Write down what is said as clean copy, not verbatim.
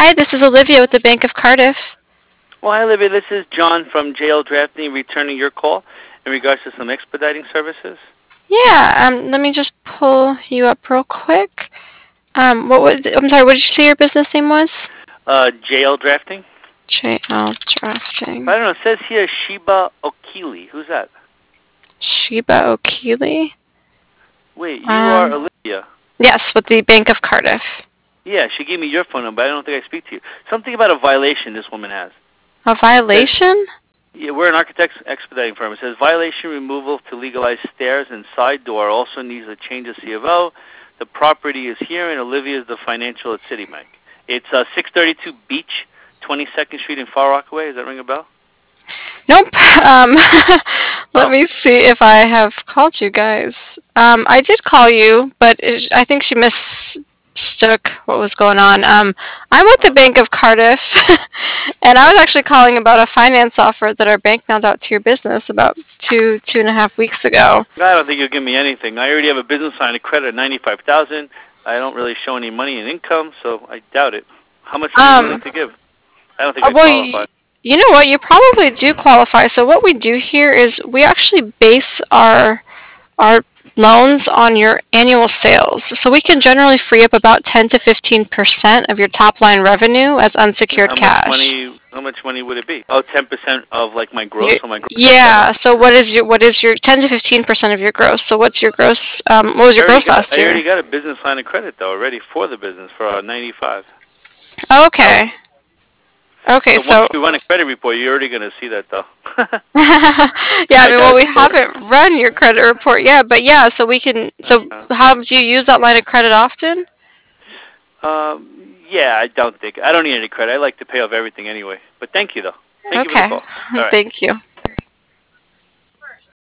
Hi, this is Olivia with the Bank of Cardiff. Well, hi, Libby. This is John from JL Drafting, returning your call in regards to some expediting services. Yeah, let me just pull you up real quick. I'm sorry, what did you say your business name was? JL Drafting? JL Drafting. I don't know. It says here Shiba Okili. Who's that? Sheba O'Keely. Wait, you are Um, Olivia. yes, with the Bank of Cardiff. Yeah, she gave me your phone number. I don't think I speak to you. Something about a violation this woman has. A It says, violation? yeah, we're an architect's expediting firm. It says violation removal to legalize stairs and side door. Also needs a change of C of O. The property is here, and Olivia is the financial at Citibank. It's 632 Beach, 22nd Street in Far Rockaway. Does that ring a bell? Nope. Um, let Oh, me see if I have called you guys. I did call you, but I think she mistook what was going on. I'm with the oh. Bank of Cardiff, and I was actually calling about a finance offer that our bank mailed out to your business about 2.5 weeks ago. I don't think you'll give me anything. I already have a business line of credit of 95,000. I don't really show any money in income, so I doubt it. How much are you willing Um, to give? I don't think I well, qualify. you know what? You probably do qualify. So what we do here is we actually base our loans on your annual sales. So we can generally free up about 10 to 15% of your top line revenue as unsecured How much cash. money? How much money would it be? Oh, 10% of like my gross. You, So my gross is seven. yeah. So what is your 10 to 15% of your gross? So what's your gross? What was I your already gross got. last I already year? got a business line of credit though already for the business for 95,000. Okay. Okay. So once So you run a credit report, you're already gonna see that though. yeah. I I mean, got well, a we score. haven't run your credit report yet, but yeah. So we can. So Uh, how do you use that line of credit often? yeah, I don't need any credit. I like to pay off everything anyway. But thank you though. Thank you for the Okay. call. All right. Thank you.